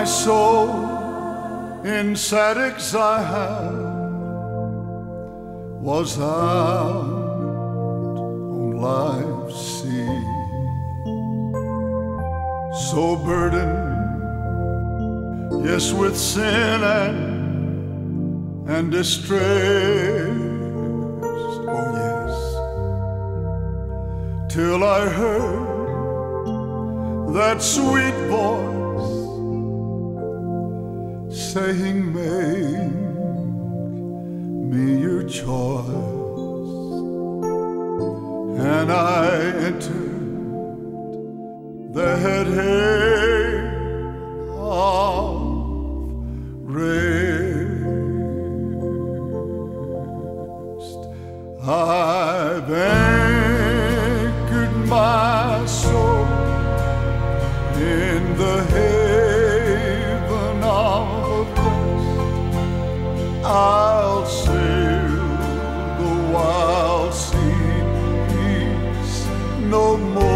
My soul in sad exile was out on life's sea, so burdened, yes, with sin and distress. Oh yes, till I heard that sweet voice saying, make me your choice. And I entered the haven of rest. I've anchored my soul in the haven of rest. I'll sail the wild seas no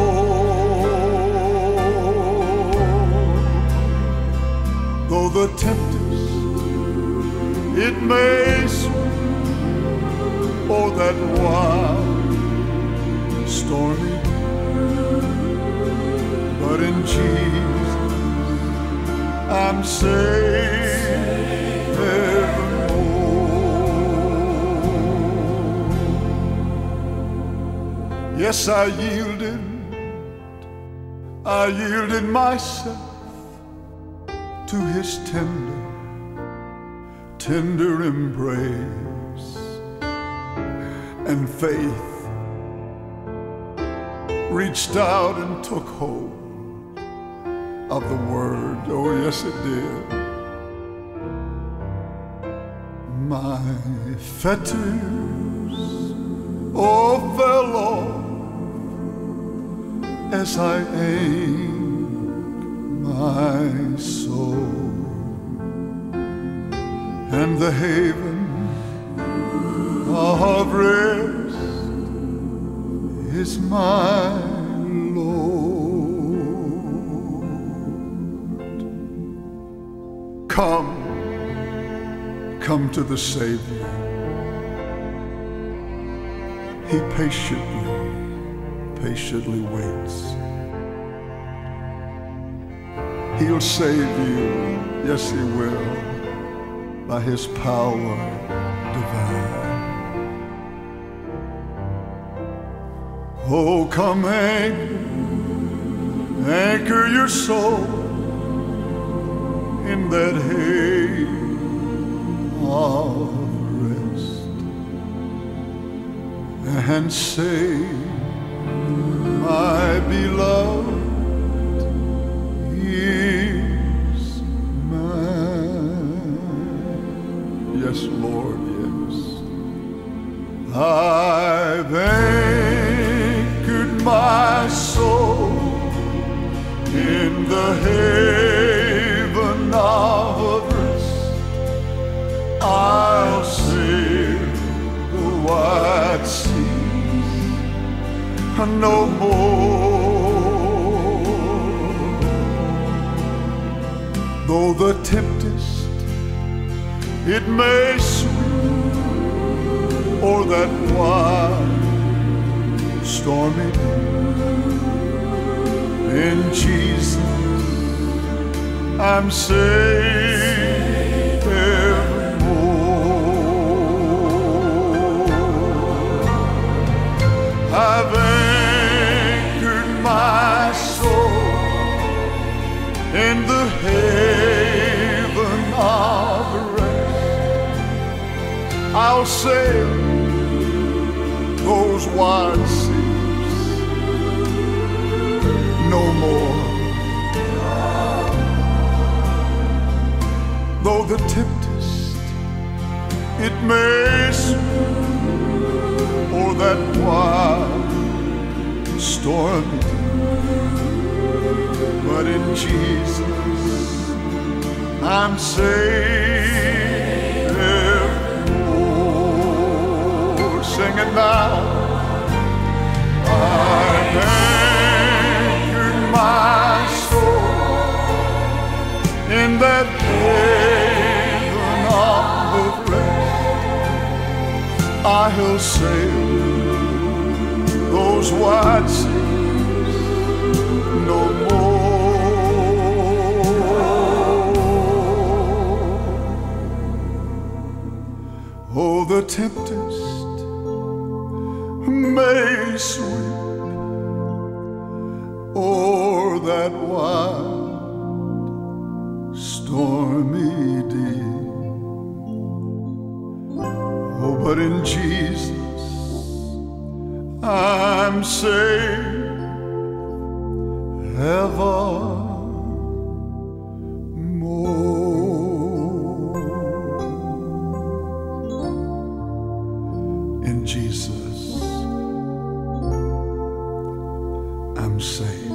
more. Though the tempest it may swing o'er that wild stormy, but in Jesus I'm safe evermore. Yes, I yielded myself to His tender embrace, and faith reached out and took hold of the word. Oh yes, it did. My fetters, oh, fell off as I aimed my soul, and the haven of rest is my Lord. Come to the Savior. He patiently waits. He'll save you, yes, He will, by His power divine. Oh, come anchor your soul in that haven of rest, and say, my beloved is mine. Yes, Lord, yes. I've anchored my soul in the haven of rest. I'll sail the wide seas no more. Though the tempest it may swing o'er that wild stormy day, in Jesus I'm safe evermore. I've anchored my soul in the haven of rest. I'll sail those wide seas no more. Though the tempest it may swing o'er that wild stormy, but in Jesus I'm safe evermore. Sing it now. I've anchored my soul in the I'll sail those wide seas no more. Oh, the tempest may sweep o'er that wild stormy deep. Oh, but in Jesus I'm safe evermore. In Jesus I'm safe.